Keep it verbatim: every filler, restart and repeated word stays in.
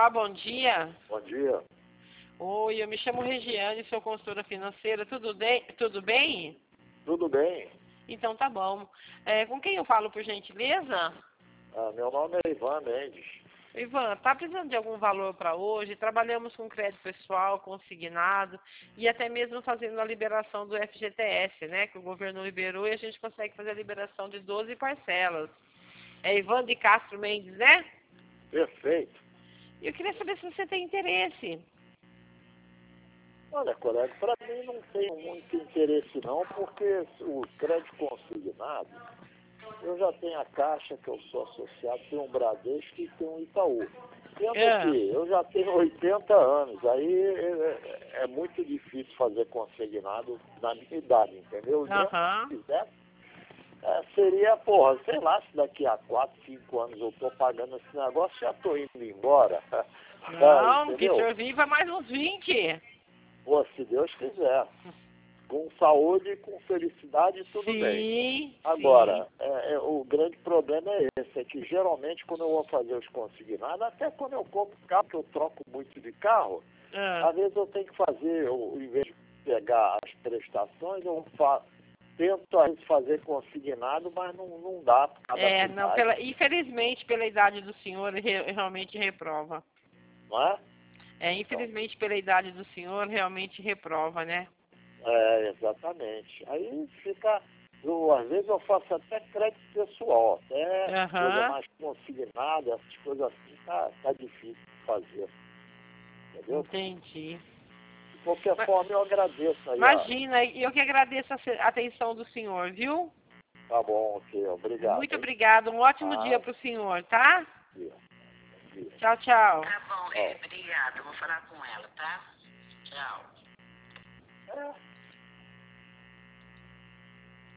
Olá, bom dia. Bom dia. Oi, eu me chamo Regiane, sou consultora financeira. Tudo, de... Tudo bem? Tudo bem? Então tá bom. É, com quem eu falo, por gentileza? Ah, meu nome é Ivan Mendes. Ivan, tá precisando de algum valor para hoje? Trabalhamos com crédito pessoal, consignado e até mesmo fazendo a liberação do F G T S, né? Que o governo liberou e a gente consegue fazer a liberação de doze parcelas. É Ivan de Castro Mendes, né? Perfeito. E eu queria saber se você tem interesse. Olha, colega, para mim não tenho muito interesse não, porque o crédito consignado, eu já tenho a Caixa, que eu sou associado, tenho um Bradesco e tenho um Itaú. Sendo É. que eu já tenho oitenta anos, aí é, é muito difícil fazer consignado na minha idade, entendeu? Então, Aham. se quiser, é, seria, porra, sei lá, se daqui a quatro, cinco anos eu tô pagando esse negócio, já tô indo embora. Ah, Não, que o entendeu? senhor viva mais uns vinte. Pô, se Deus quiser. Com saúde e com felicidade, tudo bem. Sim, Agora, é, é, o grande problema é esse, é que geralmente quando eu vou fazer os consignados, até quando eu compro carro, que eu troco muito de carro, sim. Ah. às vezes eu tenho que fazer, eu, em vez de pegar as prestações, eu fa tento às vezes fazer consignado, mas não, não dá por causa da É, não, idade, pela, infelizmente, pela idade do senhor, re- realmente reprova. não é? É, Então, infelizmente, pela idade do senhor, realmente reprova, né? é, exatamente. Aí fica, eu, às vezes eu faço até crédito pessoal, até coisa Aham, mais consignada, essas coisas assim, tá, tá difícil de fazer, entendeu? entendi. De qualquer Ma- forma, eu agradeço aí, ó. Imagina, e eu que agradeço a se- a atenção do senhor, viu? Tá bom, ok, obrigado, Muito hein? obrigada, um ótimo dia Ah, para o senhor, tá? dia, dia. Tchau, tchau. Tá bom, Ó. é, obrigada. Vou falar com ela, tá? Tchau.